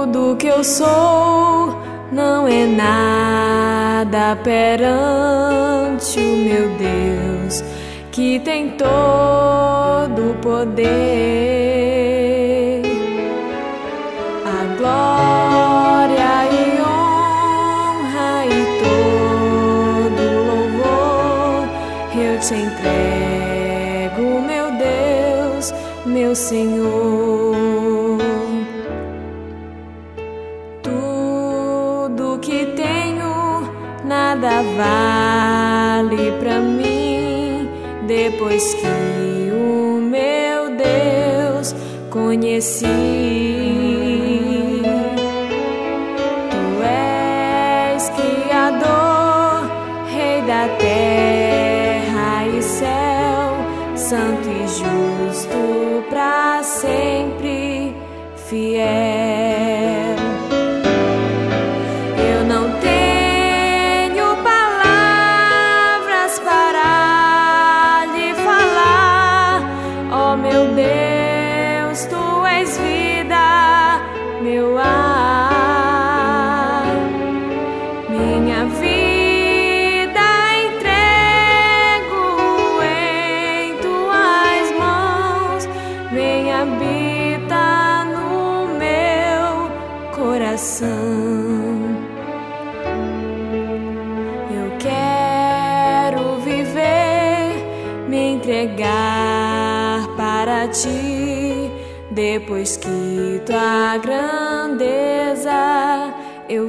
Tudo que eu sou não é nada perante o meu Deus, que tem todo o poder. A glória e honra e todo louvor eu te entrego, meu Deus, meu Senhor. Tudo que tenho nada vale pra mim, depois que o meu Deus conheci. Tu és Criador, Rei da terra e céu, santo e justo pra sempre, fiel. Eu não tenho palavras para lhe falar, ó meu Deus, tu és vida, meu ar, minha vida entrego em tuas mãos, vem habita no meu coração. Eu quero viver, me entregar para ti, depois que tua grandeza eu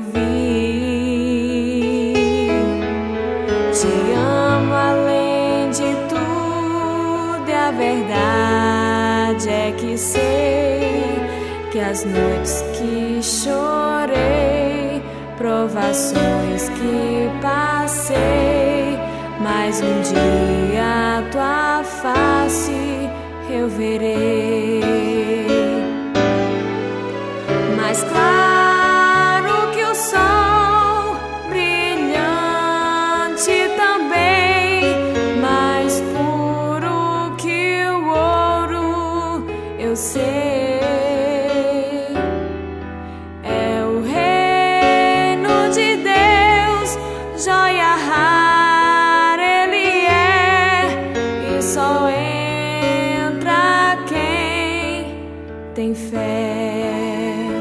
vi. Te amo além de tudo, e a verdade é que sei que as noites que chorei, provações que passei, mas um dia a tua face eu verei. Mais claro que o sol, brilhante também, mais puro que o ouro, eu sei. É o reino de Deus, joia rara ele é, e só entra quem tem fé.